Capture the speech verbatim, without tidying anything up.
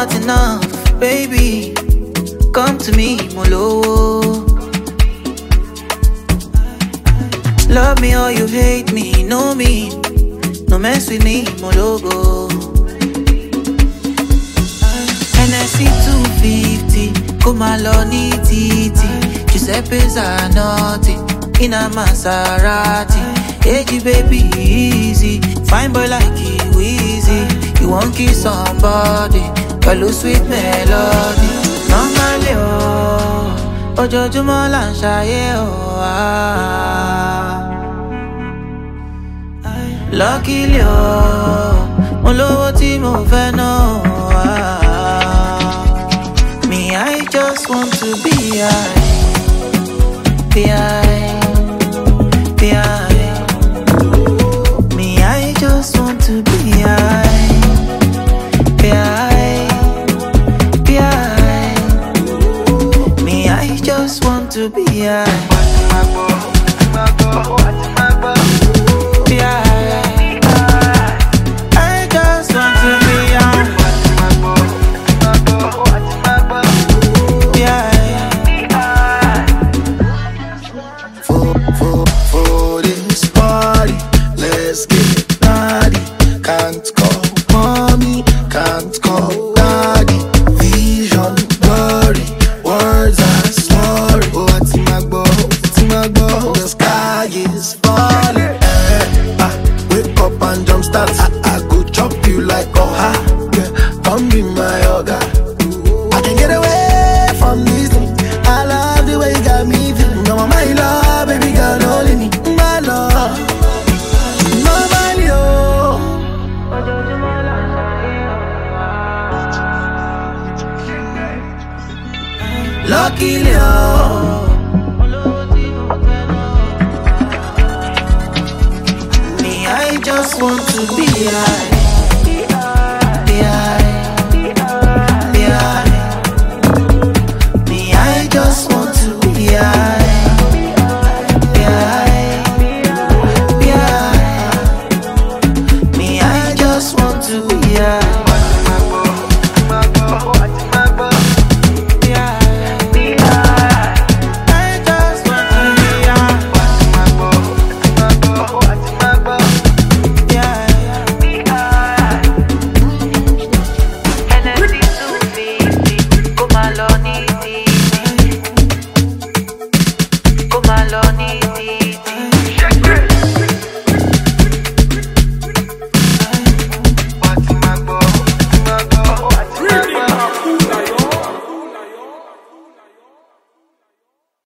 not enough, baby. Come to me, molo. Love me or you hate me, know me. No mess with me, mologo. N S C two fifty, come along, titi. Giuseppe Zanotti, in a Maserati. Hey, baby, easy. Fine boy like you, easy. You won't kiss somebody, follow sweet melody. Normally, oh, ojoojúmọ́ là ń ṣayé, oh, ah. Luckily, oh, mo lówó tí mo fẹ́ ná, oh, ah. Me, I just want to be high, be high, be high. Me, I just want to be high, be high, be high. Me, I just want to be high, be high. Can't call mommy, can't call daddy. Vision blurry, words are slurry. Oh, what's in my bow, what's in my bow? The sky is falling. Eh, ah, wake up and jump start. I, I go chop you like oh ha. Yeah, come be my yoga. I can get away from this thing. I love the way you got me feeling. No, my love, baby girl, only me, my love. Luckily, oh, me, I just want to be high, be high, be high. Me, I just want to be high, be high, be high. Me, I just want to be high. Come along,